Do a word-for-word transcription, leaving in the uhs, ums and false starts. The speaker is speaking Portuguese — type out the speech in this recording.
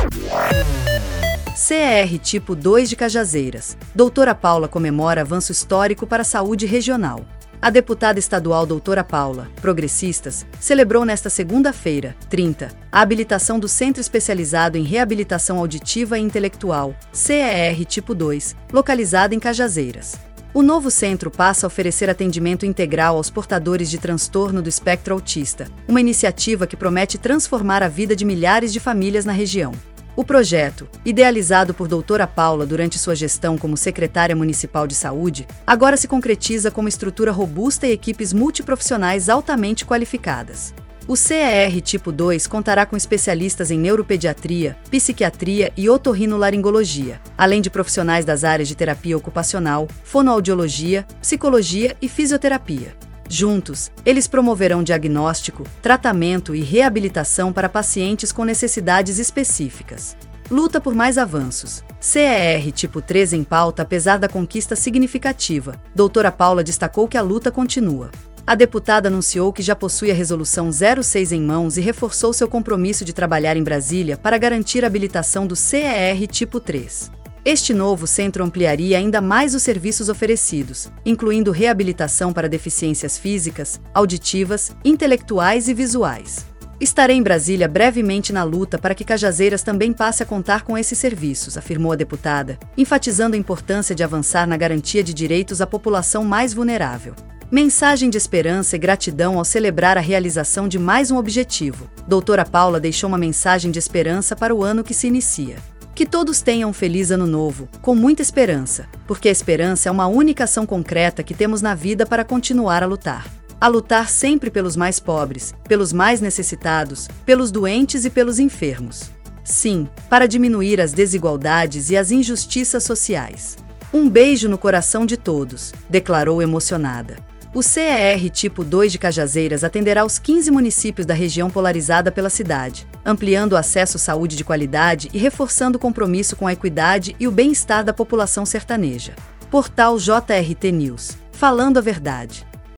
C E R tipo dois de Cajazeiras. Doutora Paula comemora avanço histórico para a saúde regional. A deputada estadual Doutora Paula, Progressistas, celebrou nesta segunda-feira, trinta, a habilitação do Centro Especializado em Reabilitação Auditiva e Intelectual, C E R tipo dois, localizado em Cajazeiras. O novo centro passa a oferecer atendimento integral aos portadores de transtorno do espectro autista, uma iniciativa que promete transformar a vida de milhares de famílias na região. O projeto, idealizado por Doutora Paula durante sua gestão como secretária municipal de saúde, agora se concretiza com uma estrutura robusta e equipes multiprofissionais altamente qualificadas. O C E R tipo dois contará com especialistas em neuropediatria, psiquiatria e otorrinolaringologia, além de profissionais das áreas de terapia ocupacional, fonoaudiologia, psicologia e fisioterapia. Juntos, eles promoverão diagnóstico, tratamento e reabilitação para pacientes com necessidades específicas. Luta por mais avanços. C E R tipo três em pauta apesar da conquista significativa. Doutora Paula destacou que a luta continua. A deputada anunciou que já possui a Resolução zero seis em mãos e reforçou seu compromisso de trabalhar em Brasília para garantir a habilitação do C E R tipo três. Este novo centro ampliaria ainda mais os serviços oferecidos, incluindo reabilitação para deficiências físicas, auditivas, intelectuais e visuais. Estarei em Brasília brevemente na luta para que Cajazeiras também passe a contar com esses serviços, afirmou a deputada, enfatizando a importância de avançar na garantia de direitos à população mais vulnerável. Mensagem de esperança e gratidão ao celebrar a realização de mais um objetivo. Doutora Paula deixou uma mensagem de esperança para o ano que se inicia. Que todos tenham um feliz ano novo, com muita esperança, porque a esperança é uma única ação concreta que temos na vida para continuar a lutar. A lutar sempre pelos mais pobres, pelos mais necessitados, pelos doentes e pelos enfermos. Sim, para diminuir as desigualdades e as injustiças sociais. Um beijo no coração de todos, declarou emocionada. O C E R tipo dois de Cajazeiras atenderá os quinze municípios da região polarizada pela cidade, ampliando o acesso à saúde de qualidade e reforçando o compromisso com a equidade e o bem-estar da população sertaneja. Portal J R T News. Falando a verdade.